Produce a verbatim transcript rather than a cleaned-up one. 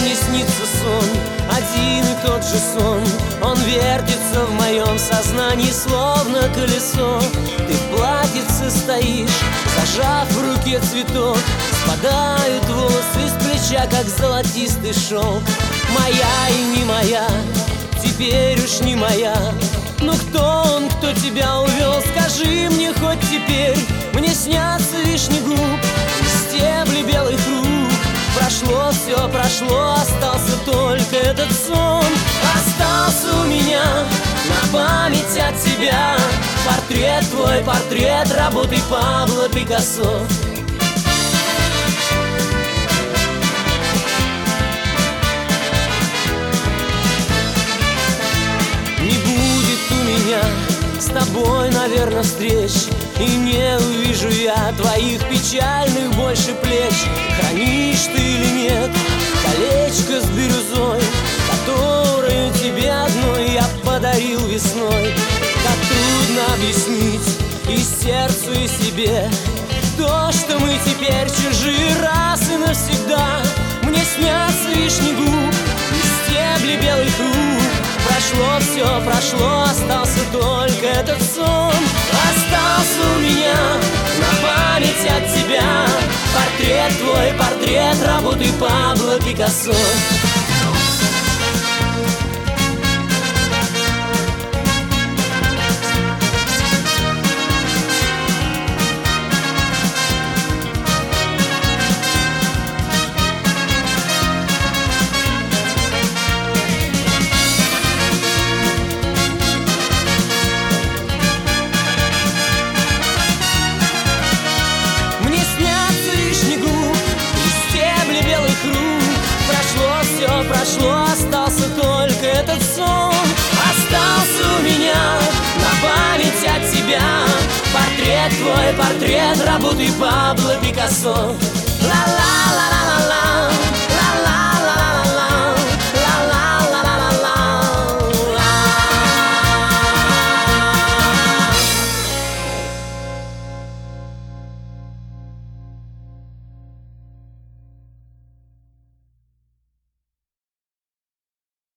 мне снится сон, один и тот же сон. Он вертится в моем сознании, словно колесо. Ты в платьице стоишь, зажав в руке цветок. Спадают волосы с плеча, как золотистый шелк. Моя и не моя, теперь уж не моя. Ну кто он, кто тебя увел? Скажи мне хоть теперь. Мне снятся вишни губ и стебли белых рук. Прошло все, прошло, остался только этот сон. Остался у меня на память от тебя портрет твой, портрет работы Пабло Пикассо. Не будет у меня с тобой, наверное, встреч, и не увижу я твоих печальных больше плеч. Хранишь ты или нет колечко с бирюзой, которое тебе одной я подарил весной? Как трудно объяснить и сердцу, и себе то, что мы теперь чужие раз и навсегда. Мне снятся вишни губ и стебли белых рук. Прошло все, прошло, остался только этот сон. Остался у меня на память от тебя портрет твой, портрет работы Пабло Пикассо. Прошло, остался только этот сон. Остался у меня на память от тебя портрет твой, портрет работы Пабло Пикассо. Ла-ла-ла-ла.